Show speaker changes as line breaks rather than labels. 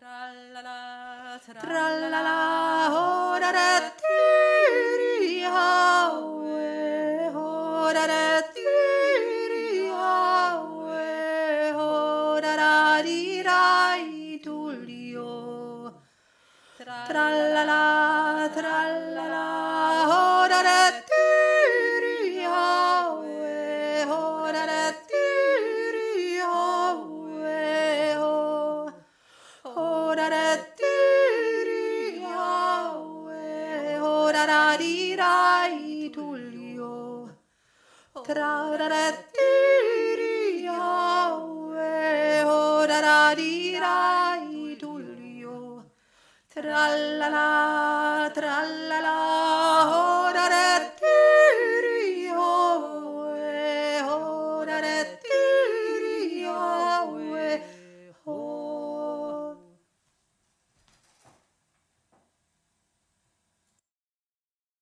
Trallala, trallala, orare tiri hawe, orare tiri hawe, orare rai tulio. Trallala, trallala, orare tiri hawe, orare tiri hawe, orare tiri hawe, orare rai tulio. Trallala, tiri hawe, orare rai tulio. Trallala, trallala,